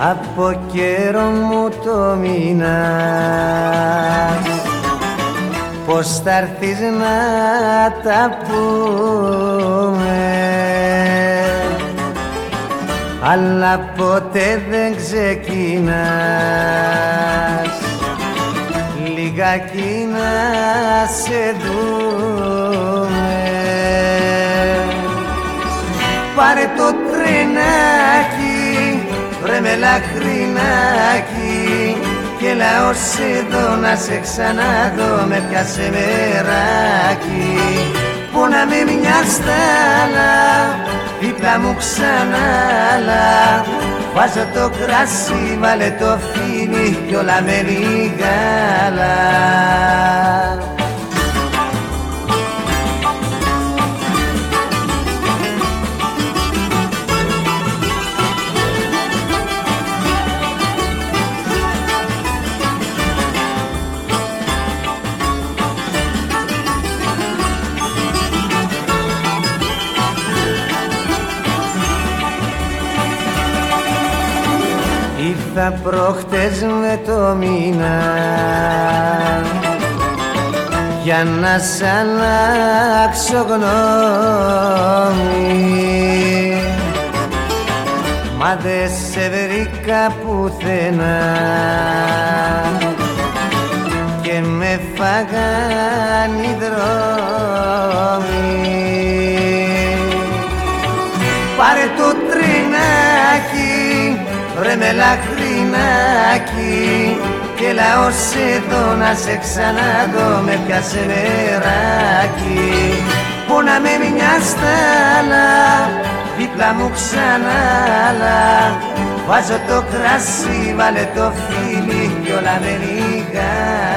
από καιρό μου το μήνας, πως θα έρθεις να τα πούμε, αλλά ποτέ δεν ξεκινάς λιγάκι να σε δούμε. Πάρε το τρενάκι, βρε με λαχρινάκι, και έλα ως εδώ να σε ξαναδώ, με πιάσε μεράκι. Πόναμε μια στάλα, δίπλα μου ξανάλα, βάζω το κράσι, βάλε το φίνι κι όλα μένει γάλα. Ήρθα προχτές με το μήνα για να σ' αλλάξω γνώμη, μα δε σε βρήκα πουθενά και με φάγαν οι δρόμοι. Πάρε το τρενάκι, βρε με λαχρινάκι, και έλα ως εδώ να σε ξαναδώ, με πιάσε νεράκι. Πόναμε μια στάλα, δίπλα μου ξανάλα, βάζω το κράσι, βάλε το φίνι κι όλα με λίγα.